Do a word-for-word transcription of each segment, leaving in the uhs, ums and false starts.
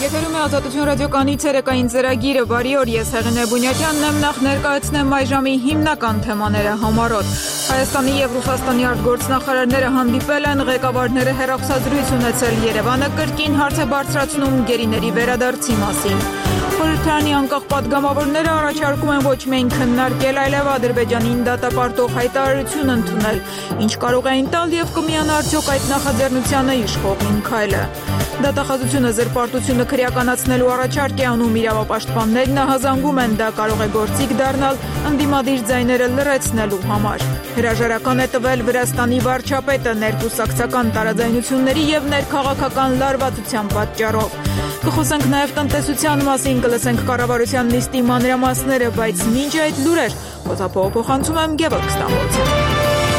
Եթերում է Ազատություն ռադիոկայանի ցերեկային ծրագիրը։ Բարի օր, ես Հեղինե Բունյակյանն եմ, նախ ներկայացնեմ այժմի հիմնական թեմաները համառոտ։ Հայաստանի եւ Ռուսաստանի արտգործնախարարները հանդիպել են, ղեկավարները հեռախոսազրույց ունեցել, Երևանը կրկին հարց է բարձրացնում գերիների վերադարձի մասին։ Խորհրդարանի անկախ պատգամավորները առաջարկում են ոչ միայն քննարկել, այլև Ադրբեջանին դատապարտող հայտարարություն ընդունել, ինչ կարող էին տալ եւ կմիանա արդյոք այդ նախաձեռնությանը իշխող քայլը։ Դատախազությունը զրպարտությունը քրեականացնելու առաջարկ է անում իրավապաշտպաններն, հազանգում են դա կարող է գործիք դառնալ ընդդիմադիր ձայները լրացնելու համար։ Հրաժարական է տվել Վրաստանի վարչապետը ներկուսակցական տարաձայնությունների եւ ներքաղաքական լարվածության պատճառով։ Կխոսենք նաեւ տնտեսության մասին, կլսենք կառավարության նիստի մանրամասները, բայց մինչ այդ լուրեր փոխանցում եմ Գևորգ Ստամբոլցին։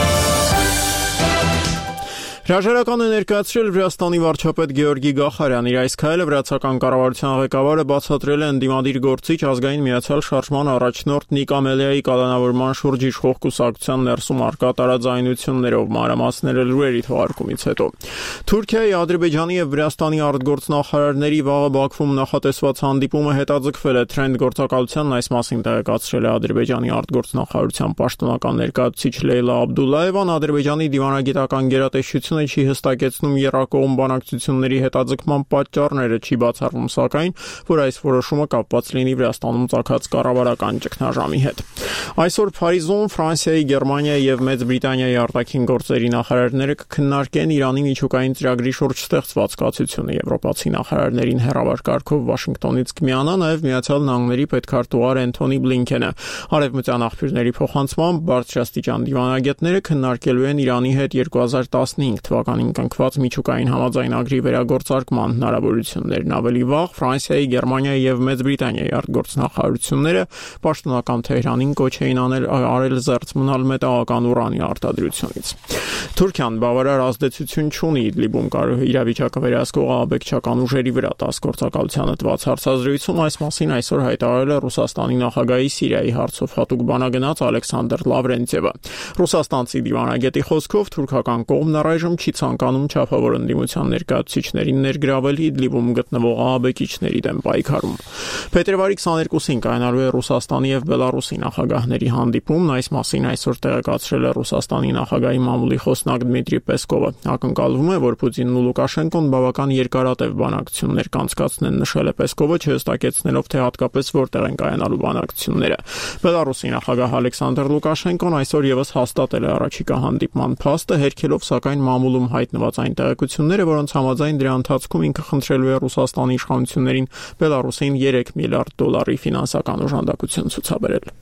Հրաժարական է ներկայացրել Վրաստանի վարչապետ Գեորգի Գախարյան։ Իր այս քայլը վրացական կառավարության ղեկավարը բացատրել է ընդդիմադիր գործիչ ազգային միացյալ շարժման առաջնորդ Նիկ Ամելիայի կալանավորման շուրջ իշխող կուսակցության ներսում արկա տարաձայնություններով մանրամասները լուրերի թողարկումից հետո։ Թուրքիայի, Ադրբեջանի եւ Վրաստանի արտգործնախարարների վաղը Բաքվում նախատեսված հանդիպումը հետաձգվել է։ Թրենդ գործակալությանն այս մասին տեղեկացրել է Ադրբեջանի արտգործնախարարության պաշտոնական ներկայացուցիչ Լեյլա Աբդուլլաևան։ Ադրբեջանի դիվանագիտական գերատեսչությունը չի հստակեցնում եռակողմ բանակցությունների հետաձգման պատճառները, չի բացառվում սակայն, որ այս որոշումը կապված լինի Վրաստանում ծագած կառավարական ճգնաժամի հետ։ Այսօր Փարիզում Ֆրանսիայի, Գերմանիայի եւ Մեծ Բրիտանիայի արտաքին գործերի նախարարները կքննարկեն Իրանի միջուկային ծրագրի շուրջ ստեղծված կացությունը։ Եվրոպացի նախարարներին հեռավար կարգով Վաշինգտոնից կմիանա նաեւ Միացյալ Նահանգների պետքարտուղար Էնթոնի Բլինքենը։ Արևմտյան աղբյուրների փոխանցմամբ բարձրաստիճան դիվանագետները քննարկելու են Իրանի հետ երկու հազար տասնհինգ թվականին կնքված միջուկային համաձայնագրի վերագործարկման հնարավորություններն։ Ավելի վաղ Ֆրանսիայի, Գերմանիայի եւ Մեծ Բրիտանիայի արտգործնախարարությունները պաշտոնական Թեհրանին կոչ էին անել արել զերծ մնալ մետաղական ուրանի արտադրությունից։ Թուրքիան բավարար ազդեցություն չունի Իդլիբում իրավիճակը վերահսկող ահաբեկչական ուժերի վրա։ ՏԱՍՍ գործակալությանը տված հարցազրույցում այս մասին այսօր հայտարարել է Ռուսաստանի նախագահի Սիրիայի հարցով հատուկ բանագնաց Ալեքսանդր Լավրենտիևը։ Ռուսաստանցի դիվանագետի խոսքով թուրքական կողմն առայժմ չի ցանկանում չափավոր ընդդիմության ներկայացուցիչներին ներգրավել Իդլիբում գտնվող ահաբեկիչների դեմ պայքարում։ Փետրվարի քսաներկուսին կայանալու է Ռուսաստանի եւ Բելարուսի նախագահների հանդիպումն։ Այս մասին այսօր տեղեկացրել է Ռուսաստանի նախագահի մամուլի խոսնակ Դմիտրի Պեսկովը։ Ակնկալվում է, որ Պուտինն ու Լուկաշենկոն բավական երկարատև բանակցություններ կանցկացնեն, նշել է Պեսկովը, չհստակեցնելով, թե հատկապես որտեղ են կայանալու բանակցությունները։ Բելարուսի նախագահ Ալեքսանդր Լուկաշենկոն այսօր եւս հաստատել է առաջիկա հանդիպման փաստը, հերքելով սակայն մամուլում հայտնված այն տեղեկությունները, որոնց համաձայն դրա ընթացքում ինքը խնդրելու է Ռուսաստանի իշխանություններին Բելարուսին երեք միլիարդ դոլարի ֆինանսական օժանդակություն ցուցաբերել։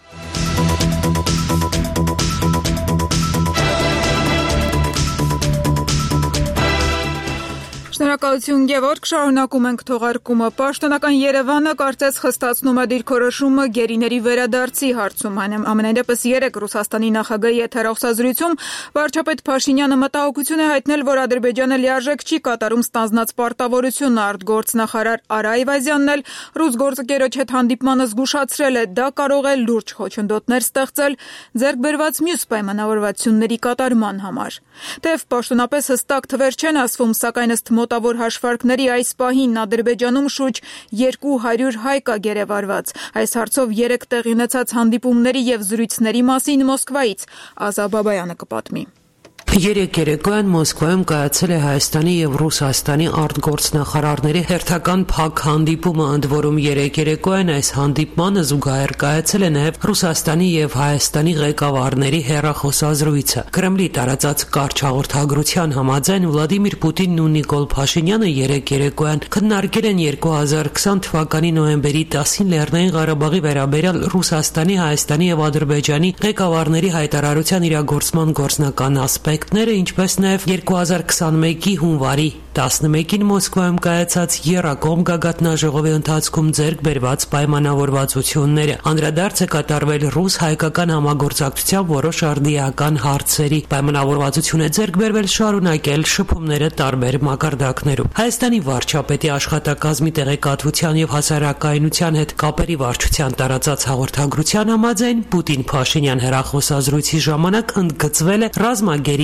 Շնորհակալություն Գևորգ, շարունակում ենք թողարկումը։ Պաշտոնական Երևանը կարծես խստացնում է դիրքորոշումը գերիների վերադարձի հարցում։ Ամենայնպես երեկ Ռուսաստանի նախագահի հետ հեռախոսազրույցում վարչապետ Փաշինյանը մտահոգություն է հայտնել, որ Ադրբեջանը լիարժեք չի կատարում ստանձնած պարտավորությունը։ Արտգործնախարար Արա Այվազյանն էլ ռուս գործընկերոջ հետ հանդիպմանը զգուշացրել է, դա կարող է լուրջ խոչընդոտներ ստեղծել ձեռք բերված մյուս պայմանավորվածությունների կատարման համար։ Թեև պաշտոնապես հստակ թվեր չեն ասվում, սակայն ըստ մոտավոր հաշվարկների այս պահին Ադրբեջանում շուրջ երկու հարյուր հայ կա գերեվարված։ Այս հարցով երեք տեղի ունեցած հանդիպումների եւ զրույցների մասին Մոսկվայից Ազա Բաբայանը կպատմի։ Երեկ երեկոյան Մոսկվայում կայացել է Հայաստանի եւ Ռուսաստանի արտգործնախարարների հերթական փակ հանդիպումը, ընդ որում երեկ երեկոյան այս հանդիպմանը զուգահեռ կայացել է նաեւ Ռուսաստանի եւ Հայաստանի ղեկավարների հեռախոսազրույցը։ Կրեմլի տարածած կարճ հաղորդագրության համաձայն Վլադիմիր Պուտինն ու Նիկոլ Փաշինյանը երեկ երեկոյան քննարկել են երկու հազար քսան թվականի նոյեմբերի տասին Լեռնային Ղարաբաղի վերաբերյալ Ռուսաստանի, Հայաստանի եւ Ադրբեջանի ղեկավարների հայտարարության իրագործման գործնական ասպեկտները, ինչպես նաև երկու հազար քսանմեկի հունվարի տասնմեկին Մոսկվայում կայացած եռակողմ գագաթնաժողովի ընթացքում ձեռք բերված պայմանավորվածությունները։ Անդրադարձ է կատարվել ռուս-հայկական համագործակցության որոշ արդիական հարցերի։ Պայմանավորվածություն է ձեռք բերվել շարունակել շփումները տարբեր մակարդակներում։ Հայաստանի վարչապետի աշխատակազմի տեղեկատվության եւ հասարակայնության հետ կապերի վարչության տարածած հաղորդագրության համաձայն Պուտին-Փաշինյան հեռախոսազրույցի ժամանակ ընդգծվել է ռազմագերի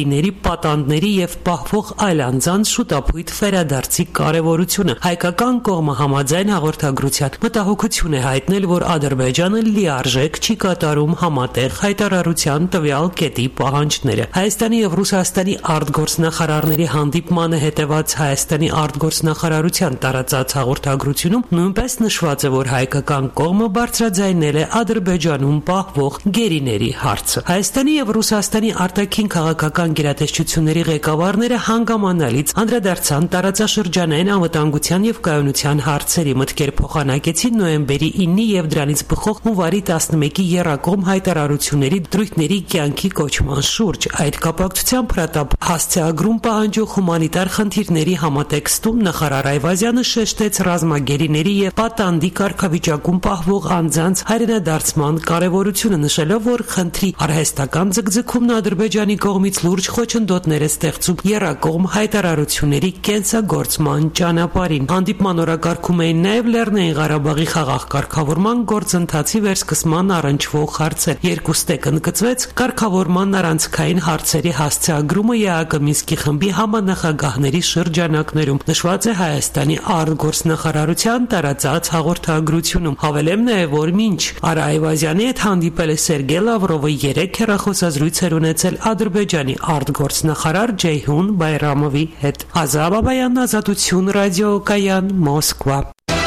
գերիների, պատանդների եւ պահվող այլ անձանց շուտապույտ վերադարձի կարեւորությունը։ Հայկական կողմը համաձայն հաղորդագրության մտահոգություն է հայտնել, որ Ադրբեջանը լիարժեք չի կատարում համատեղ հայտարարության տվյալ կետի պահանջները։ Հայաստանի եւ Ռուսաստանի արտգործնախարարների հանդիպմանը հետեւած Հայաստանի արտգործնախարարության տարածած հաղորդագրությունում նույնպես նշված է, որ հայկական կողմը բարձրաձայնել է Ադրբեջանում պահվող գերիների հարցը։ Հայաստանի եւ Ռուսաստանի արտաքին քաղաքական գերատեսչությունների ղեկավարները հանգամանալից անդրադարձան տարածաշրջանային անվտանգության եւ կայունության հարցերի, մտքեր փոխանակեցին նոյեմբերի ինը եւ դրանից բխող հունվարի տասնմեկի եռակողմ հայտարարությունների դրույթների կյանքի կոչման շուրջ։ Այդ կապակցությամբ հրատապ հասցեագրում պահանջող հումանիտար խնդիրների համատեքստում նախարար Այվազյանը շեշտեց ռազմագերիների եւ պատանդի կարգավիճակում պահվող անձանց հայրենադարձման կարեւորությունը, նշելով, որ խնդրի արհեստական ձգձգումն Ադրբեջանի կողմից լուրջ խոչընդոտներ է ստեղծում եռակողմ հայտարարությունների կենսագործման ճանապարհին։ Հանդիպման օրակարգում էին նաև Լեռնային Ղարաբաղի խաղաղ կարգավորման գործընթացի վերսկսման առնչվող հարցեր։ Երկուստեք ընդգծվեց կարգավորման առանցքային հարցերի հասցեագրումը ԵԱՀԿ Մինսկի խմբի համանախագահների շրջանակներում, նշված է Հայաստանի արտգործնախարարության տարածած հաղորդագրությունում։ Հավելեմ նաև, որ մինչ Արա Այվազյանի հետ հանդիպել է Սերգեյ Լավրովը, երեք հեռախոսազրույց էր ունեցել Ադրբեջանի արտգործնախարար Ջեյհուն Բայրամովի հետ։ Ազատ Բաբայան, Ազատություն ռադիոկայան, Մոսկվա։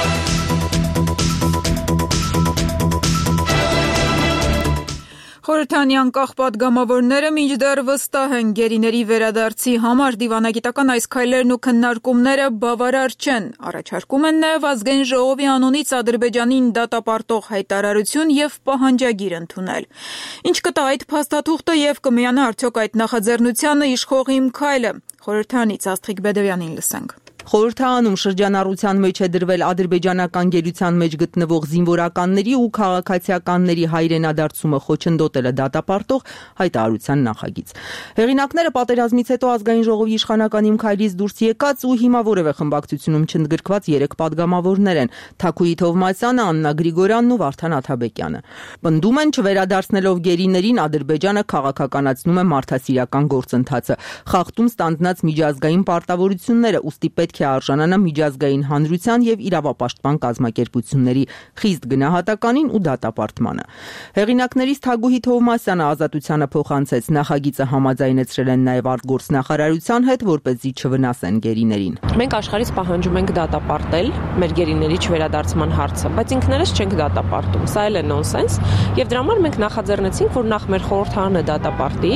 Խորհրդանի անկախ պատգամավորները մինչդեռ վստահ են գերիների վերադարձի համար դիվանագիտական այս քայլերն ու քննարկումները բավարար չեն։ Առաջարկում են նաև ազգային ժողովի անունից Ադրբեջանին դատապարտող հայտարարություն եւ պահանջագիր ընդունել։ Ինչ կտա այդ փաստաթուղթը եւ կմիանա արդյոք այդ նախաձեռնությանը իշխող իմ քայլը։ Խորհրդանից Աստղիկ Բեդևյանին լսենք։ Խորհրդարանում շրջանառության մեջ է դրվել ադրբեջանական գերության մեջ գտնվող զինվորականների ու քաղաքացիականների հայրենադարձումը խոչընդոտելը դատապարտող հայտարարության նախագիծ։ Հեղինակները պատերազմից հետո ազգային ժողովի իշխանական իմ քայլից դուրս եկած ու հիմա որևէ խմբակցությունում չընդգրկված երեք պատգամավորներ են՝ Թաքուի Թովմասյանը, Աննա Գրիգորյանն ու Վարդան Աթաբեկյանը։ Պնդում են, չվերադարձնելով գերիներին Ադրբեջանը քաղաքականացնում է մարդասիրական գործընթացը, խախտում ստանձնած միջազգային պարտավորությունները, ուստի պետք է արժանանա միջազգային հանրության եւ իրավապաշտպան կազմակերպությունների խիստ գնահատականին ու դատապարտմանը։ Հեղինակներից Թագուհի Թովմասյանը Ազատությանը փոխանցեց նախագիծը համաձայնեցրել են նաեւ արտգործնախարարության հետ, որպեսզի չվնասեն գերիներին։ Մենք աշխարհից պահանջում ենք դատապարտել մեր գերիների չվերադարձման հարցը, բայց ինքներս չենք դատապարտում։ Սա էլ է նոնսենս, եւ դրա համար մենք նախաձեռնեցինք, որ նախ մեր խորհրդարանը դատապարտի,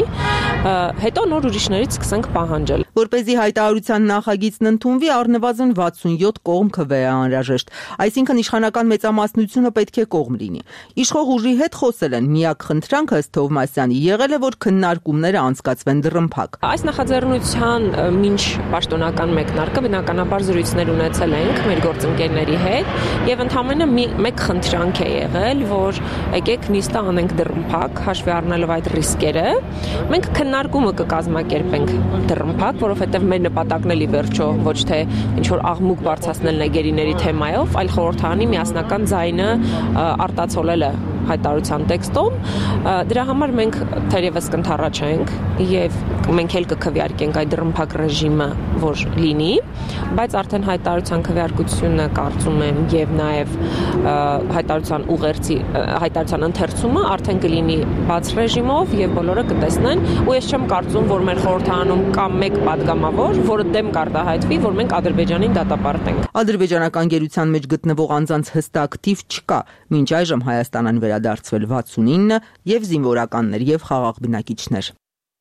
հետո նոր ուրիշներից սկսենք պահանջել։ Որպեսզի հայտարարության նախագիծն ընդունվի, առնվազն վաթսունյոթ կողմ քվե է անհրաժեշտ, այսինքն իշխանական մեծամասնությունը պետք է կողմ լինի։ Իշխող ուժի հետ խոսել են, միակ խնդրանքը ըստ Թովմասյանի եղել է, որ քննարկումները անցկացվեն դռնփակ։ Այս նախաձեռնության մինչ պաշտոնական մեկնարկը բնականաբար զրույցներ ունեցել ենք մեր գործընկերների հետ եւ ընդհանրապես մեկ խնդրանք է եղել, որ եկեք նիստը անենք դռնփակ, հաշվի առնելով այդ ռիսկերը, մենք քննարկումը կկազմակերպենք դռնփակ, որովհետեւ մեր նպատակն էլի վերջո ոչ թե ինչ որ աղմուկ բարձրացնելն է գերիների թեմայով, այլ խորհրդարանի միասնական ձայնը արտացոլելը հայտարարության տեքստում։ Դրա համար մենք թերևս կընդառաջենք եւ մենք էլ կքվեարկենք այդ դռնփակ ռեժիմը, որ լինի, բայց արդեն հայտարարության քվեարկությունը կարծում եմ եւ նաեւ հայտարարության ուղերձի հայտարարության ընթերցումը արդեն կլինի բաց ռեժիմով եւ բոլորը կտեսնեն, ու ես չեմ կարծում, որ մեր խորհրդարանում կա մեկ պատգամավոր, որը դեմ կարտահայտվի, որ մենք Ադրբեջանին դատապարտենք։ Ադրբեջանական գերության մեջ գտնվող անձանց հստակ թիվ չկա։ Մինչ այժմ Հայաստանն վերադարձվել վաթսունինը եւ զինվորականներ եւ խաղաղ բնակիչներ։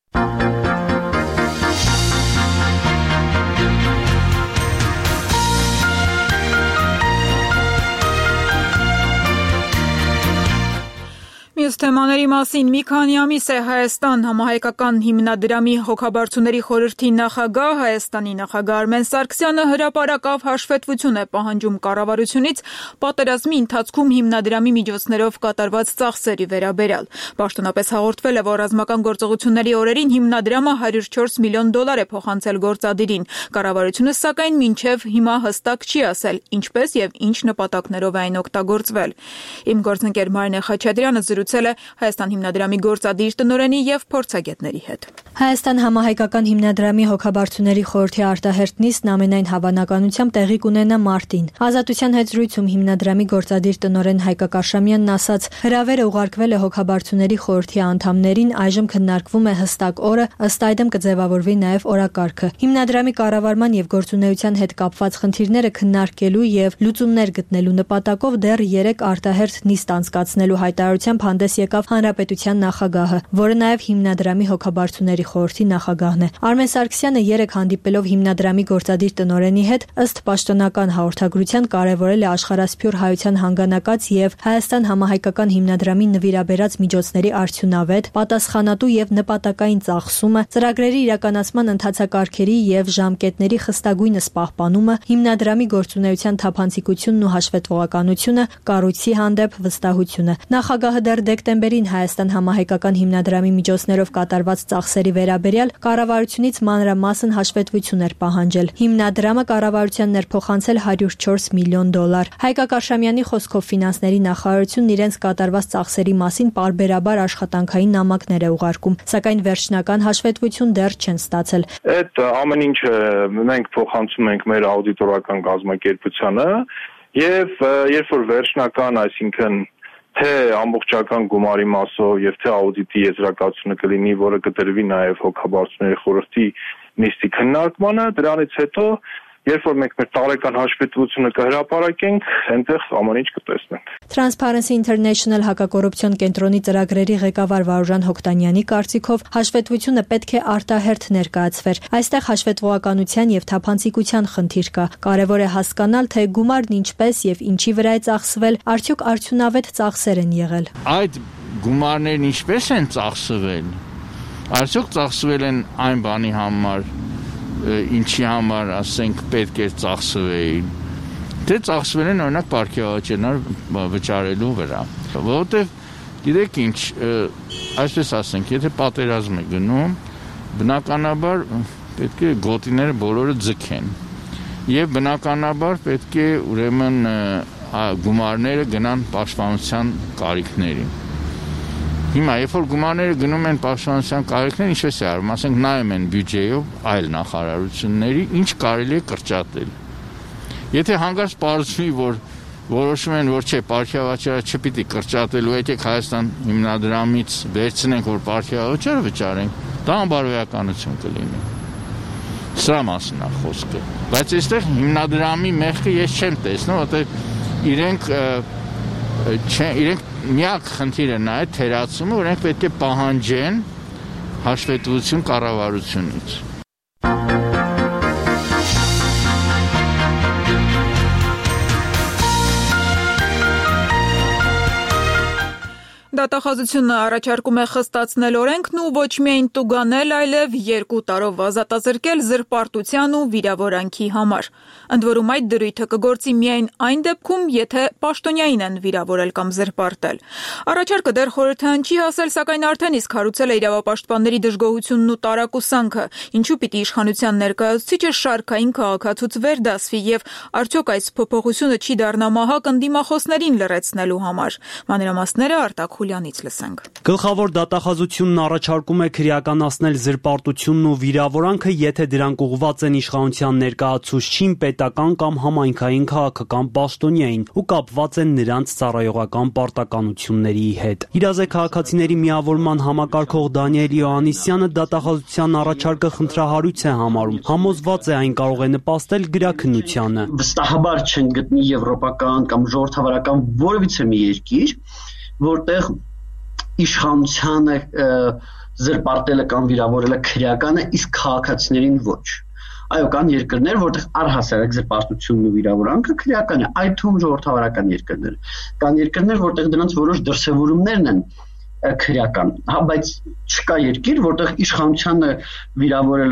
Մյուս թեմաների մասին մի քանի ամիս է Հայաստան համահայկական հիմնադրամի հոգաբարձուների խորհրդի նախագահ Հայաստանի նախագահ Արմեն Սարգսյանը հրապարակավ հաշվետվություն է պահանջում կառավարությունից պատերազմի ընթացքում հիմնադրամի միջոցներով կատարված ծախսերի վերաբերյալ։ Պաշտոնապես հաղորդվել է, որ ռազմական գործողությունների օրերին հիմնադրամը հարյուր չորս միլիոն դոլար է փոխանցել գործադիրին։ Կառավարությունը սակայն մինչև հիմա հստակ չի ասել ինչպես եւ ինչ նպատակներով է այն օգտագործվել։ Իմ գործընկեր Մարինե Խաչատրյանը զրուցել է է Հայաստան հիմնադրամի գործադիր տնօրենի եւ փորձագետների հետ։ Հայաստան համահայկական հիմնադրամի հոգաբարձուների խորհրդի արտահերթ նիստն ամենայն հավանականությամբ տեղի կունենա մարտին։ Ազատության հետ զրույցում հիմնադրամի գործադիր տնօրեն Հայկ Կաշամյանն ասաց, հրավերը ուղարկվել է հոգաբարձուների խորհրդի անդամներին, այժմ քննարկվում է հստակ օրը, ըստ այդմ կձևավորվի նաև օրակարգը։ Հիմնադրամի կառավարման եւ գործունեության հետ կապված խնդիրները քննարկելու եւ լուծումներ գտնելու նպատակով դեռ երեք արտահերթ նիստ անցկացնելու հայտարարությամբ հանդես եկավ հանրապետության նախագահը, որը նաև հիմնադրամի հոգաբարձուների խորհրդի նախագահն է։ Արմեն Սարգսյանը երեք հանդիպելով հիմնադրամի գործադիր տնօրենի հետ ըստ պաշտոնական հաղորդագրության կարևորել է աշխարհասփյուր հայության հանգանակած եւ Հայաստան համահայկական հիմնադրամի նվիրաբերած միջոցների արդյունավետ, պատասխանատու եւ նպատակային ծախսումը, ծրագրերի իրականացման ընթացակարգերի եւ ժամկետների խստագույնս պահպանումը, հիմնադրամի գործունեության թափանցիկությունն ու հաշվետվողականությունը, կառույցի հանդեպ վստահությունը։ Նախագահը դեռ դեկտեմբերին Հայաստան համահայկական հիմնադրամի միջոցներով կատարված ծախսերի վերաբերյալ կառավարությունից մանրամասն հաշվետվություն էր պահանջել։ Հիմնադրամը կառավարության ներփոխանցել հարյուր չորս միլիոն դոլար։ Հայկ Կաշամյանի խոսքով ֆինանսների նախարարությունն իրենց կատարված ծախսերի մասին պարբերաբար աշխատանքային նամակներ է ուղարկում, սակայն վերջնական հաշվետվություն դեռ չեն ստացել։ Այդ ամեն ինչը մենք փոխանցում ենք մեր աուդիտորական կազմակերպությանը եւ երբ որ վերջնական, այսինքն թե ամբողջական գումարի մասով եւ թե աուդիտի եզրակացությունը կլինի, որը կտրվի նաեւ հոգաբարձուների խորհրդի նիստի քննարկմանը, դրանից հետո երբ որ մենք մեր տարեկան հաշվետվությունը կհրապարակենք, այնտեղ ամեն ինչ կտեսնենք։ Transparency International հակակոռուպցիոն կենտրոնի ծրագրերի ղեկավար Վարուժան Հոկտանյանի կարծիքով հաշվետվությունը պետք է արտահերթ ներկայացվեր։ Այստեղ հաշվետվողականության եւ թափանցիկության խնդիր կա։ Կարևոր է հասկանալ, թե գումարն ինչպես եւ ինչի վրա է ծախսվել, արդյոք արդյունավետ ծախսեր են եղել։ Այդ գումարներն ինչպես են ծախսվել։ Արդյոք ծախսվել են այն բանի համար, ինչի համար, ասենք, պետք է ծախսվեին, թե ծախսվել են օրինակ պարքեվաճենար վճարելու վրա, որովհետև գիտեք ինչ, այսպես ասենք, եթե պատերազմ է գնում, բնականաբար պետք է գոտիները բոլորը ձգեն եւ բնականաբար պետք է ուրեմն գումարները գնան պաշտպանության կարիքներին։ Հիմա երբ որ գումարները գնում են պաշտպանության կարիքներին, ինչպես է արվում, ասենք նայում են բյուջեով այլ նախարարությունների, ինչ կարելի է կրճատել։ Եթե հանկարծ պարզվի, որ որոշում են, որ չէ, պարքեվաճառը չպիտի կրճատելու, եկեք Հայաստան հիմնադրամից վերցնենք, որ պարքեվաճառը վճարենք, դա անբարոյականություն կլինի։ Սրա մասին է խոսքը։ Բայց այստեղ հիմնադրամի մեղքը ես չեմ տեսնում, որտեղ իրենք չեն, իրենք միակ խնդիրը նա է թերացումը, որ իրենք պետք է պահանջեն հաշվետվություն կառավարությունից։ Դատախազությունը առաջարկում է խստացնել օրենքն ու ոչ միայն տուգանել, այլև երկու տարով ազատազրկել զրպարտության ու վիրավորանքի համար։ Ընդ որում այդ դրույթը կգործի միայն այն դեպքում, եթե պաշտոնյային են վիրավորել կամ զրպարտել։ Առաջարկը դեռ խորհրդան չի հասել, սակայն արդեն իսկ հարուցել է իրավապաշտպանների դժգոհությունն ու տարակուսանքը, ինչու պիտի իշխանության ներկայացուցիչը շարքային քաղաքացուց վերդասվի եւ արդյոք այս փոփոխությունը չի դառնա մահակ ընդդիմախոսներին լրացնելու համար։ Մանրամասները Արտակ Խուլյանից լսենք։ Գլխավոր դատախազությունն առաջարկում է քրեականացնել զրպարտությունն ու վիրավորանքը, եթե դրանք ուղղված են իշխանության ներկայացուցչին, պետական կամ համայնքային քաղաքական պաշտոնյային ու կապված են նրանց ծառայողական պարտականությունների հետ։ Իրազե քաղաքացիների միավորման համակարգող Դանիել Յոհաննիսյանը դատախազության առաջարկը խնդրահարույց է համարում, համոզված է այն կարող է նպաստել գրաքննությանը։ Վստահաբար չեն գտնի եվրոպական կամ ժողովրդավարական որևիցե մի երկիր, որտեղ իշխանությանը զրպարտելը կամ վիրավորելը քրեական է, իսկ քաղաքացիներին ոչ։ Այո, կան երկրներ, որտեղ առհասարակ զրպարտությունն ու վիրավորանքը քրեական է, այդ թվում ժողովրդավարական երկրներ։ Կան երկրներ, որտեղ դրանց որոշ դրսևորումներն են քրեական, հա, բայց չկա երկիր, որտեղ իշխանությանը վիրավորելը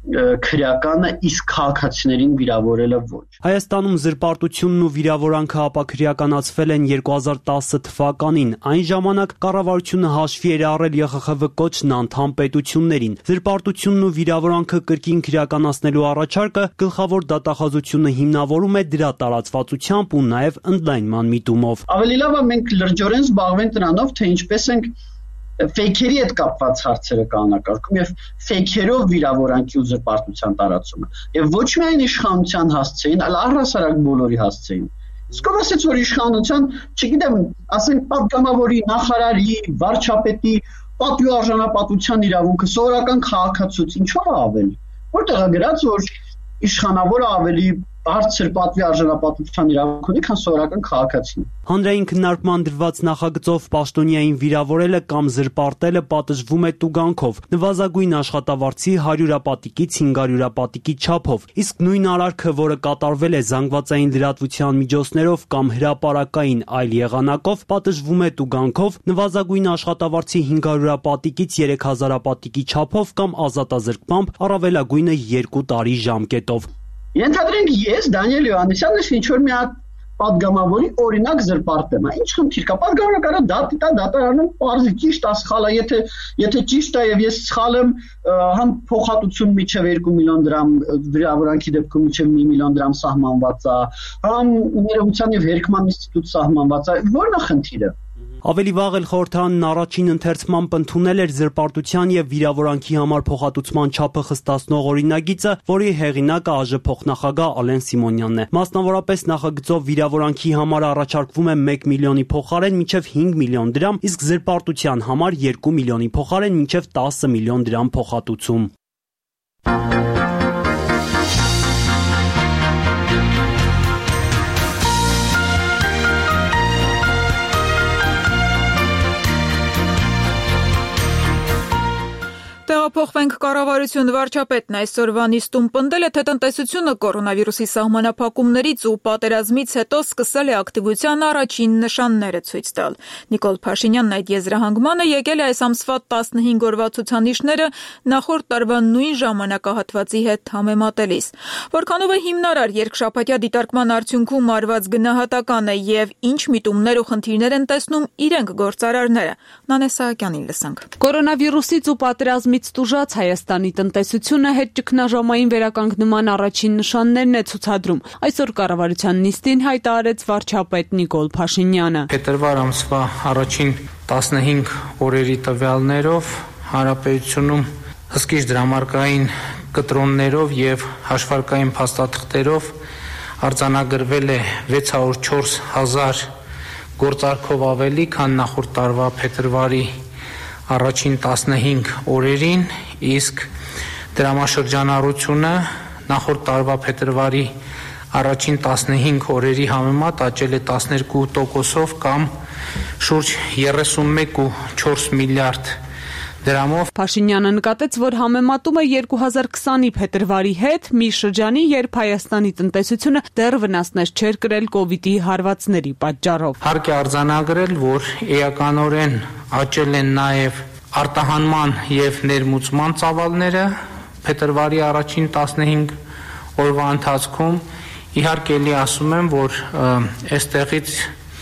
քրեականը, իսկ քաղաքացիներին վիրավորելը ոչ։ Հայաստանում զրպարտությունն ու վիրավորանքը ապաքրեականացվել են երկու հազար տասը թվականին։ Այն ժամանակ կառավարությունը հաշվի էր առել Ե Խ Խ V կոչն անդամ պետություններին։ Զրպարտությունն ու վիրավորանքը կրկին քրեականացնելու առաջարկը գլխավոր դատախազությունը հիմնավորում է դրա տարածվածությամբ ու նաև ընդլայնման միտումով։ Ավելի լավ է մենք լրջորեն զբաղվենք դրանով, թե ինչպես ենք ֆեյքերի հետ կապված հարցերը կանոնակարգում եւ ֆեյքերով վիրավորանքի ու զրպարտության տարածումը եւ ոչ միայն իշխանության հասցեին, այլ առհասարակ բոլորի հասցեին։ Իսկ ով ասեց, որ իշխանության, չգիտեմ, ասենք պատգամավորի, նախարարի, վարչապետի պատվի արժանապատվության իրավունքը սովորական քաղաքացուց ինչով է ավել։ Որտեղ է գրած, որ իշխանավորը ավելի բարձր պատվի արժանապատվության իրավունք ունի, քան սովորական քաղաքացին։ Հանրային քննարկման դրված նախագծով պաշտոնյային վիրավորելը կամ զրպարտելը պատժվում է տուգանքով, նվազագույն աշխատավարձի հարյուրապատիկից հինգարյուրապատիկի չափով, իսկ նույն արարքը, որը կատարվել է զանգվածային լրատվության միջոցներով կամ հրապարակային այլ եղանակով, պատժվում է տուգանքով, նվազագույն աշխատավարձի հինգարյուրապատիկից երեք հազարապատիկի չափով կամ ազատազրկմամբ, առավելագույնը երկու տարի ժամկետով։ Ենթադրենք ես Դանիել Հովհաննիսյանն ինչ որ մի հատ պատգամավորի օրինակ զրպարտեմ, ինչ խնդիր կա, պատգամավորը կարա դատի տա դատարանում պարզի ճիշտ է, սխալ է, եթե եթե ճիշտ է եւ ես սխալ եմ, համ փոխհատուցում միջև երկու միլիոն դրամ, վիրավորանքի դեպքում միջև մի միլիոն դրամ սահմանված է, համ ներողության եւ հերկման ինստիտուտ սահմանված է, ո՞րն է խնդիրը։ Ավելի վաղ էլ խորհրդարանն առաջին ընթերցմամբ ընդունել էր զրպարտության եւ վիրավորանքի համար փոխհատուցման չափը խստացնող օրինագիծը, որի հեղինակը ԱԺ փոխնախագահ Ալեն Սիմոնյանն է։ Մասնավորապես նախագծով վիրավորանքի համար առաջարկվում է մեկ միլիոնի փոխարեն մինչև հինգ միլիոն դրամ, իսկ զրպարտության համար երկու միլիոնի փոխարեն մինչև տասը միլիոն դրամ փոխհատուցում։ Տեղափոխվենք կառավարություն վարչապետն այսօրվա նիստում պնդել է, թե տնտեսությունը կորոնավիրուսի սահմանափակումներից ու պատերազմից հետո սկսել է ակտիվության առաջին նշանները ցույց տալ։ Նիկոլ Փաշինյանն այդ եզրահանգմանը եկել է այս ամսվա տասնհինգ օրվա ցուցանիշները նախորդ տարվա նույն ժամանակահատվածի հետ համեմատելիս։ Որքանով է հիմնարար երկշաբաթյա դիտարկման արդյունքում արված գնահատականը եւ ինչ միտումներ ու խնդիրներ են տեսնում իրենք գործարարները։ Նանե Սահակյանին լսանք։ Կորոնավիրուսից ու պատերազմից տուժած Հայաստանի տնտեսությունը հետ ճգնաժամային վերականգնման առաջին նշաններն է ցուցադրում։ Այսօր կառավարության նիստին հայտարարեց վարչապետ Նիկոլ Փաշինյանը։ Փետրվար ամսվա առաջին տասնհինգ օրերի տվյալներով հանրապետությունում հսկիչ դրամարկային կտրոններով եւ հաշվարկային փաստաթղթերով արձանագրվել է վեց հարյուր չորս հազար գործարքով ավելի, քան նախորդ տարվա փետրվարի առաջին տասնհինգ օրերին, իսկ դրամաշրջանառությունը նախորդ տարվա փետրվարի առաջին տասնհինգ օրերի համեմատ աճել է տասներկու տոկոսով կամ շուրջ երեսունմեկ կόμμα չորս միլիարդ դրամով։ Փաշինյանը նկատեց, որ համեմատում է երկու հազար քսանի փետրվարի հետ, մի շրջանի, երբ Հայաստանի տնտեսությունը դեռ վնասներ չէր կրել կովիդի հարվածների պատճառով։ Հարկ է արձանագրել, որ էականորեն աճել են նաև արտահանման եւ ներմուծման ծավալները փետրվարի առաջին տասնհինգ օրվա ընթացքում։ Իհարկե էլի ասում եմ, որ այստեղից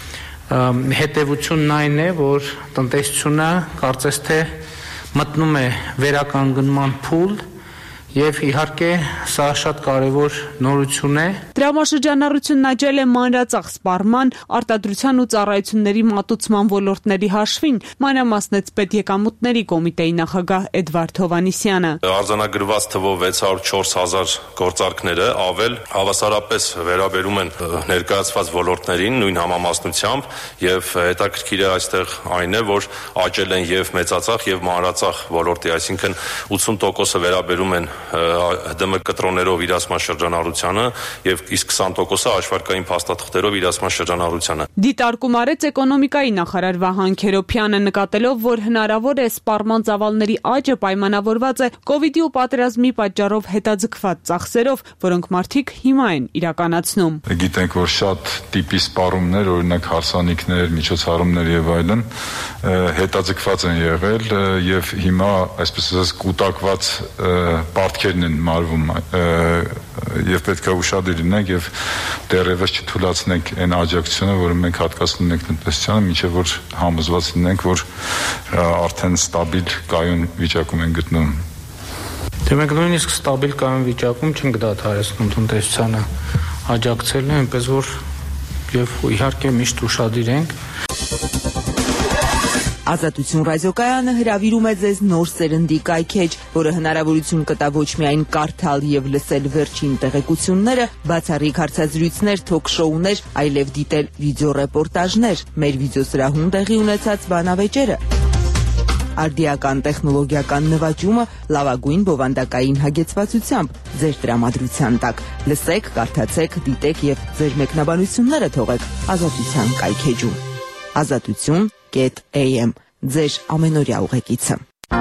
հետևությունն այն է, որ տնտեսությունը կարծես թե մտնում է վերականգնման փուլ եւ իհարկե սա շատ կարեւոր նորություն է։ Դրամաշրջանառությունն աճել է մանրածախ սպառման, արտադրության ու ծառայությունների մատուցման ոլորտների հաշվին, մանրամասնեց պետեկամուտների կոմիտեի նախագահ Էդվարդ Հովհաննիսյանը։ Արձանագրված թվով վեց հարյուր չորս հազար գործարքները ավել հավասարապես վերաբերում են ներկայացված ոլորտներին նույն համամասնությամբ եւ հետաքրքիր է այստեղ այն է, որ աճել են եւ մեծածախ եւ մանրածախ ոլորտի, այսինքն ութսուն տոկոսը վերաբերում են ՀԴՄ կտրոններով իրացման շրջանառությանը եւ իսկ քսան տոկոսը հաշվարկային փաստաթղթերով իրացման շրջանառությանը։ Դիտարկում արեց էկոնոմիկայի նախարար Վահան Քերոփյանը, նկատելով, որ հնարավոր է սպառման ծավալների աճը պայմանավորված է կովիդի ու պատերազմի պատճառով հետաձգված ծախսերով, որոնք մարդիկ հիմա են իրականացնում։ Գիտենք, որ շատ տիպի սպառումներ, օրինակ հարսանիքներ, միջոցառումներ եւ այլն հետաձգված են եղել եւ հիմա այսպես ասած կուտակված մարտկերն են մարվում եւ պետք է ուշադիր լինենք եւ դեռևս չթույլատնենք այն աջակցությունը, որը մենք հատկացնում ենք տնտեսությանը, մինչեւ որ համոզված լինենք, որ արդեն ստաբիլ կայուն վիճակում են գտնվում։ Դե մենք նույնիսկ ստաբիլ կայուն վիճակում չենք դադարեցնում տնտեսությանը աջակցելն, այնպես որ եւ իհարկե միշտ ուշադիր ենք։ Ազատություն ռադիոկայանը հրավիրում է ձեզ նոր սերնդի կայքեջ, որը հնարավորություն կտա ոչ միայն կարդալ եւ լսել վերջին տեղեկությունները, բացառիկ հարցազրույցներ, թոք-շոուներ, այլև դիտել վիդեոռեպորտաժներ, մեր վիդեոսրահում տեղի ունեցած բանավեճերը, արդիական տեխնոլոգիական նվաճումը լավագույն բովանդակային հագեցվածությամբ ձեր տրամադրության տակ։ Լսեք, կարդացեք, դիտեք եւ ձեր մեկնաբանությունները թողեք Ազատության կայքեջում։ Ազատություն am ձեր ամենօրյա ուղեկիցը։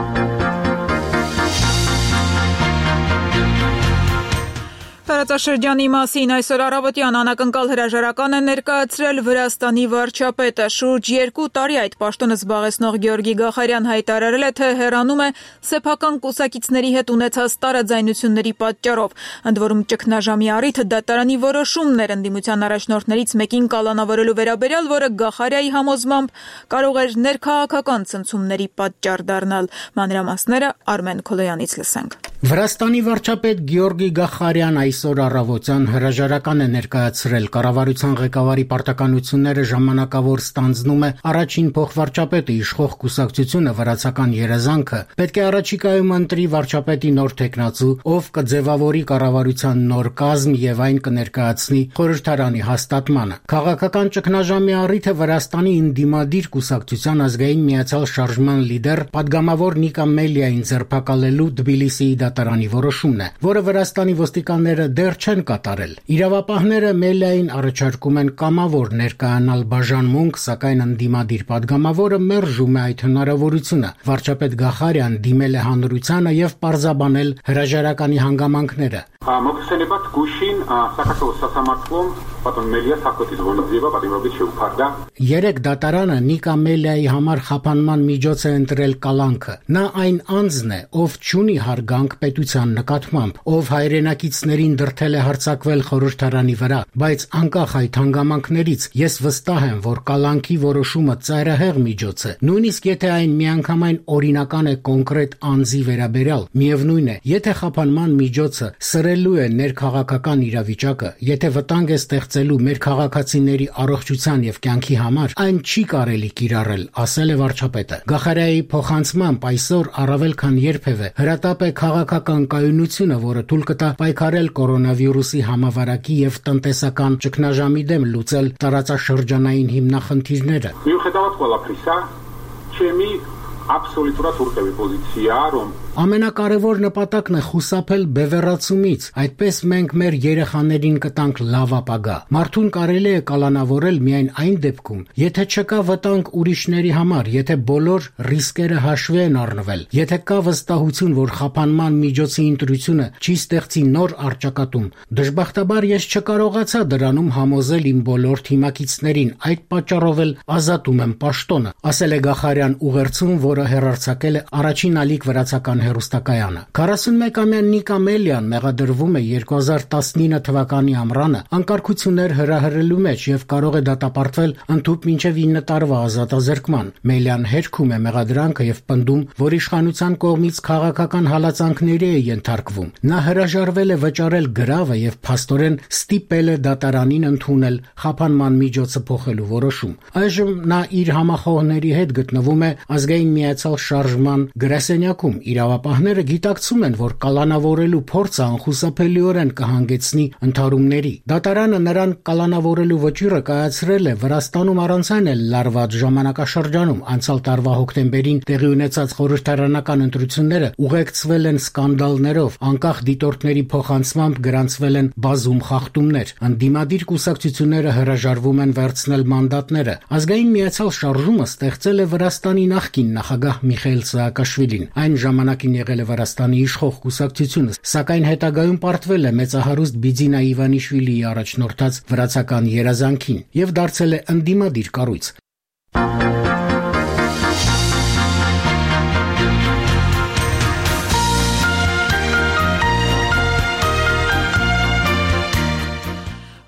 Տարածաշրջանի մասին այսօր առավոտյան անակնկալ հրաժարական է ներկայացրել Վրաստանի վարչապետը։ Շուրջ երկու տարի այդ պաշտոնը զբաղեցնող Գեորգի Գախարյան հայտարարել է, թե հեռանում է սեփական կուսակիցների հետ ունեցած տարաձայնությունների պատճառով։ Ընդ որում ճգնաժամի առիթը դատարանի որոշումն էր ընդդիմության առաջնորդներից մեկին կալանավորելու վերաբերյալ, որը Գախարյայի համոզմամբ կարող էր ներքաղաքական ցնցումների պատճառ դառնալ։ Մանրամասները Արմեն Քոլոյանից լսենք։ Վրաստանի վարչապետ Գեորգի Գախարյան այսօր առավոտյան հրաժարական է ներկայացրել։ Կառավարության ղեկավարի պարտականությունները ժամանակավոր ստանձնում է առաջին փոխվարչապետը, իշխող կուսակցությունը վրացական երազանքը պետք է առաջիկայում ընտրի վարչապետի նոր թեկնածու, ով կձևավորի կառավարության նոր կազմ եւ այն կներկայացնի խորհրդարանի հաստատմանը։ Քաղաքական ճգնաժամի առիթը Վրաստանի ընդդիմադիր կուսակցության ազգային միացյալ շարժման լիդեր падգամավոր Նիկա Մելիային ձերբակալելու Թբիլիսիի դատարանի որոշումն է, որը Վրաստանի ոստիկանները դեռ չեն կատարել։ Իրավապահները Մելիային առաջարկում են կամավոր ներկայանալ բաժանմունք, սակայն ընդդիմադիր падգամավորը մերժում է այդ հնարավորությունը։ Վարչապետ Գախարյան դիմել է հանրությանը եւ պարզաբանել հրաժարականի հանգամանքները։ Մոքսենեբատ գուշին Սակատոս Սասամատկոմ պատոն Մելիա Սակոտից Վոնոզիվա պատիմովիչ Ուփարդա։ Երեք դատարանը Նիկա Մելիայի համար խափանման միջոց է ընտրել կալանքը։ Նա այն անձն է, ով չունի հարգանք պետության նկատմամբ, ով հայրենակիցներին դրդել է հարձակվել խորհրդարանի վրա, բայց անկախ այդ հանգամանքներից ես վստահ եմ, որ կալանքի որոշումը ծայրահեղ միջոց է։ Նույնիսկ եթե այն միանգամայն օրինական է կոնկրետ անձի վերաբերյալ, միևնույն է, եթե խափանման միջոցը սրելու է ներքաղաքական իրավիճակը, եթե վտանգ է ստեղծելու մեր քաղաքացիների առողջության եւ կյանքի համար, այն չի կարելի կիրառել, ասել է վարչապետը։ Գախարյայի փոխանցմամբ այսօր առավել քան երբևէ հրատապ է քաղաքական կայունությունը, որը թույլ կտա պայքարել կորոնավիրուսի համավարակի եւ տնտեսական ճգնաժամի դեմ, լուծել տարածաշրջանային հիմնախնդիրները։ Միուხედავად ყველაფრისა, ჩემი აბსოლუტურად ուրտევი პოზიცია, რომ Ամենակարևոր նպատակն է խուսափել բևեռացումից, այդպես մենք մեր երեխաներին կտանք լավ ապագա։ Մարդուն կարելի է կալանավորել միայն այն դեպքում, եթե չկա վտանգ ուրիշների համար, եթե բոլոր ռիսկերը հաշվի են առնվել, եթե կա վստահություն, որ խափանման միջոցի ընտրությունը չի ստեղծի նոր առճակատում։ Դժբախտաբար ես չկարողացա դրանում համոզել իմ բոլոր թիմակիցներին, այդ պատճառով էլ ազատում եմ պաշտոնը, ասել է Գախարյան ուղերձում, որը հեռարձակել է առաջին ալիք վրացական հեռուստակայանը։ քառասունմեկամյա Նիկա Մելիան մեղադրվում է երկու հազար տասնինը թվականի ամռանը անկարգություններ հրահրելու մեջ եւ կարող է դատապարտվել ընդհուպ մինչեւ ինը տարվա ազատազրկման։ Մելիան հերքում է մեղադրանքը եւ պնդում, որ իշխանության կողմից քաղաքական հալածանքների է ենթարկվում։ Նա հրաժարվել է վճարել գրավը եւ փաստորեն ստիպել է դատարանին ընդունել խափանման միջոցը փոխելու որոշում։ Այժմ նա իր համախոհների հետ գտնվում է ազգային միացյալ շարժման գրասենյակում։ Իրավապահները գիտակցում են, որ կալանավորելու փորձը անխուսափելիորեն կհանգեցնի ընդհարումների։ Դատարանը նրան կալանավորելու վճիռը կայացրել է Վրաստանում առանց այն էլ լարված ժամանակաշրջանում։ Անցյալ տարվա հոկտեմբերին տեղի ունեցած խորհրդարանական ընտրությունները ուղեկցվել են սկանդալներով, անկախ դիտորդների փոխանցմամբ գրանցվել են բազում խախտումներ։ Ընդդիմադիր կուսակցությունները հրաժարվում են վերցնել մանդատները։ Ազգային միացյալ շարժումը ստեղծել է Վրաստանի նախկին նախագահ Միխայիլ Սաակաշվիլին։ Այն ժամանակին եղել է Վրաստանի իշխող կուսակցությունը, սակայն հետագայում պարտվել է մեծահարուստ Բիձինա Իվանիշվիլիի առաջնորդած վրացական երազանքին եւ դարձել է ընդդիմադիր կառույց։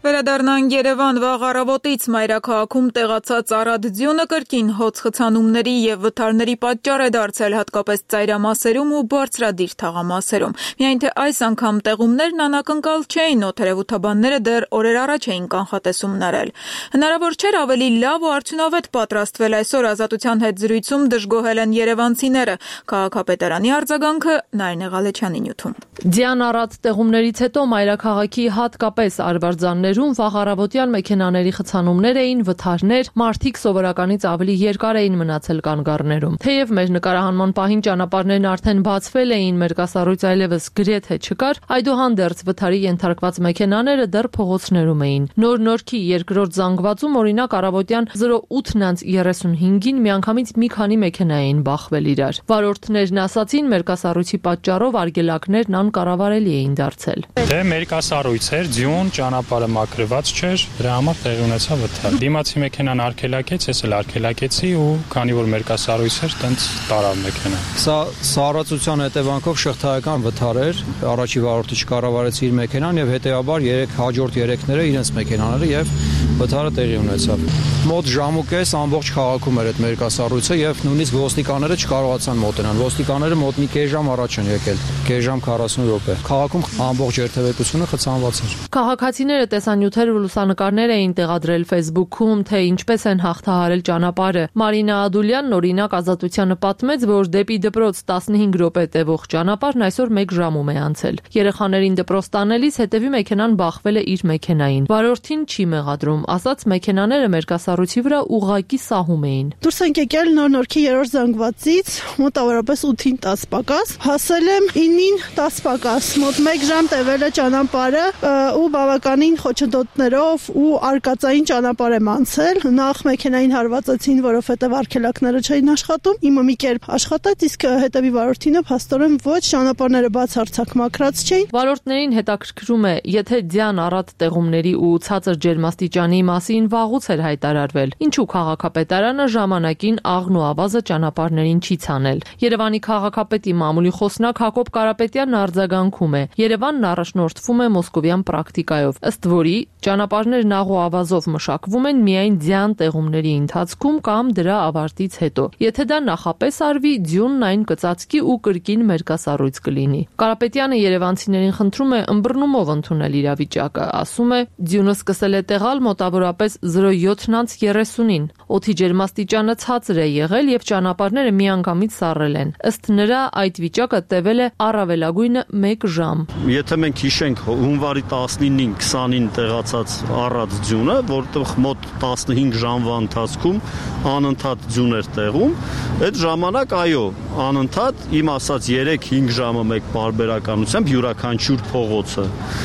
Վերադառնանք Երևան վաղ առավոտից մայրաքաղաքում տեղացած առատ ձյունը կրկին հոծ խցանումների եւ վթարների պատճառ է դարձել հատկապես ծայրամասերում ու բարձրադիր թաղամասերում։ Միայն թե այս անգամ տեղումներն անակնկալ չէին, օդերևութաբանները դեռ օրեր առաջ էին կանխատեսումներ արել։ Հնարավոր չէր ավելի լավ ու արդյունավետ պատրաստվել այսօր Ազատության հետ զրույցում դժգոհել են երևանցիները։ Քաղաքապետարանի արձագանքը Նարինե Ղալեչյանի նյութում։ Ձյան առատ տեղումներից հետո մայրաքաղաքի հատկապես արվարձաններում վաղ առավոտյան մեքենաների խցանումներ էին, վթարներ, մարդիկ սովորականից ավելի երկար էին մնացել կանգառներում։ Թեև մեր նկարահանման պահին ճանապարհներն արդեն բացվել էին, մերկասառույց այլևս գրեթե չկար, այդուհանդերձ վթարի ենթարկված մեքենաները դեռ փողոցներում էին։ Նոր Նորքի երկրորդ զանգվածում օրինակ առավոտյան զրո ութ երեսունհինգին միանգամից մի քանի մեքենա էին բախվել իրար։ Վարորդներն ասացին, մերկասառույցի պատճառով արգելակներն անկառավարելի էին դարձել։ Դե մերկասառույց էր, ձյուն, ճանապարհը մաքրված չէր, դրա համար տեղի ունեցավ վթար։ Դիմացի մեքենան արգելակեց, ես էլ արգելակեցի ու քանի որ մերկասառույց էր, տենց տարավ մեքենան։ Սա սառեցության հետևանքով շղթայական վթար էր, առաջի վարորդը չկառավարեց իր մեքենան եւ հետեւաբար երեք հաջորդ երեքները իրենց մեքենաները եւ վթարը տեղի ունեցավ։ Մոտ ժամուկես ամբողջ քաղաքում էր այդ մերկասառույցը եւ նույնիսկ ոստիկանները չկարողացան մոտենալ։ Ոստիկանները մոտ մի կես ժամ առաջ են եկել, կես ժամ քառասուն րոպե։ Քաղաքում ամբողջ երթևեկությունը խցանված էր։ Քաղաքացիները տեսանյութեր ու լուսանկարներ էին տեղադրել Facebook-ում, թե ինչպես են հաղթահարել ճանապարհը։ Մարինա Ադուլյանն օրինակ Ազատությանը պատմեց, որ դեպի դպրոց տասնհինգ րոպե տևող ճանապարհն այսօր մեկ ժամում է անցել։ Երեխաներին դպրոց տանելիս հետևի մեքենան բախվել է իր մեքենային։ Վարորդին չի մեղադրում, ասաց մեքենաները մերկասառույցի վրա ուղղակի սահում էին։ Դուրս ենք եկել Նոր Նորքի երրորդ զանգվածից, մոտավորապես ութին տասը պակաս, հասել եմ ինին տասը պակաս, մոտ մեկ ժամ տևել է ճանապարհը ու բավականին խոչընդոտներով ու արկածային ճանապարհ եմ անցել։ Նախ մեքենային հարվածեցին, որովհետև արգելակները չէին աշխատում, իմը մի կերպ աշխատեց, իսկ հետևի վարորդինը փաստորեն ոչ, ճանապարհները բացարձակ մաքրած չէին։ Վարորդներին հետաքրքրում է, եթե ձյան առատ տեղումների ու ցածր ջերմաստիճանի մասին վաղուց էր հայտարարվել, ինչու քաղաքապետարանը ժամանակին աղն ու ավազը ճանապարհներին չի ցանել։ Երևանի քաղաքապետի մամուլի խոսնակ Հակոբ Կարապետյանն արձագանքում է. Երևանն առաջնորդվում է մոսկովյան պրակտիկայով, ըստ որի ճանապարհներն աղ ու ավազով մշակվում են միայն ձյան տեղումների ընթացքում կամ դրա ավարտից հետո։ Եթե դա նախապես արվի, ձյունն այն կծածկի ու կրկին մերկասառույց կլինի։ Կարապետյանը երևանցիներին խնդրում է ըմբռնումով ընդունել իրավիճակը, ասում է, ձյունը սկսել է տեղալ մոտավորապես զրո յոթ երեսունին։ Օդի ջերմաստիճանը ցածր է եղել եւ ճանապարհները միանգամից սառել են։ Ըստ նրա այդ վիճակը տևել է առավելագույնը մեկ ժամ։ Եթե մենք հիշենք հունվարի տասնինին քսանին տեղացած առատ ձյունը, որտեղ մոտ տասնհինգ ժամվա ընթացքում անընդհատ ձյուն էր տեղում, այդ ժամանակ այո, անընդհատ իմ ասած երեք-հինգ ժամը մեկ պարբերականությամբ յուրաքանչյուր փողոցը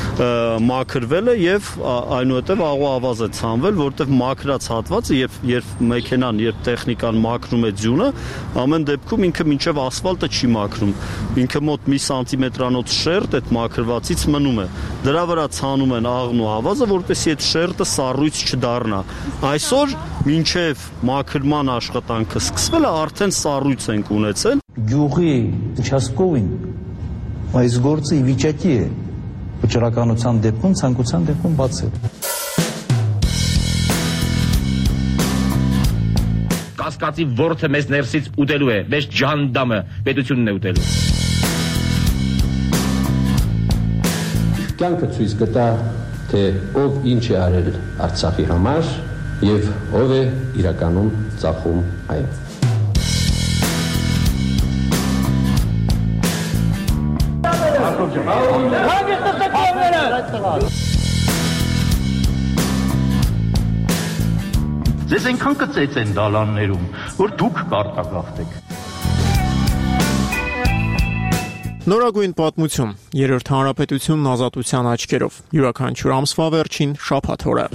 մաքրվել է եւ այնուհետեւ աղ ու ավազ է ցանվել, որտեղ մաքրած հատվածը երբ երբ մեքենան, երբ տեխնիկան մաքրում է ձյունը, ամեն դեպքում ինքը մինչև ասֆալտը չի մաքրում։ Ինքը մոտ մի սանտիմետրանոց շերտ այդ մաքրվածից մնում է։ Դրա վրա ցանում են աղն ու ավազը, որպեսզի այդ շերտը սառույց չդառնա։ Այսօր մինչև մաքրման աշխատանքը սկսվել է, արդեն սառույց ենք ունեցել։ Գյուղի участковին այս գործը ի վիճակի է վճռականության դեպքում, ցանկության դեպքում բացել։ Կասկածի ворթը մեզ ներսից ուտելու է, մեզ ջանդամը պետությունն է ուտելու։ Կյանքը ցույց կտա, թե ով ինչ է արել Արցախի համար եւ ով է իրականում ծախում այն։ Ձեզ այնքան կծեց են դալաններում, որ դուք կարտագաղթեք։ Նորագույն պատմություն, երրորդ հանրապետությունն ազատության աչքերով, յուրաքանչյուր ամսվա վերջին շաբաթ օրը։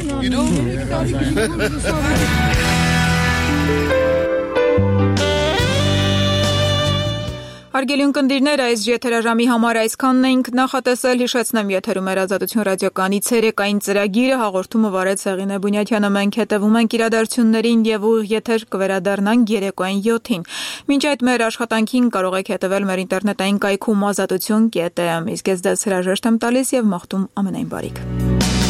Հարգելի ունկնդիրներ, այս եթերաժամի համար այսքանն էինք նախատեսել, հիշեցնեմ եթերում էր Ազատություն ռադիոկայանի ցերեկային ծրագիրը, հաղորդումը վարեց Հեղինե Բունյաթյանը, մենք հետևում ենք իրադարձություններին եւ ուղիղ եթեր կվերադառնանք երեկոյան յոթին։ Մինչ այդ մեր աշխատանքին կարող եք հետևել մեր ինտերնետային կայքում ազատություն կետ էմ, իսկ ես դες հրաժեշտ եմ տալիս եւ մաղթում ամենայն բարիք։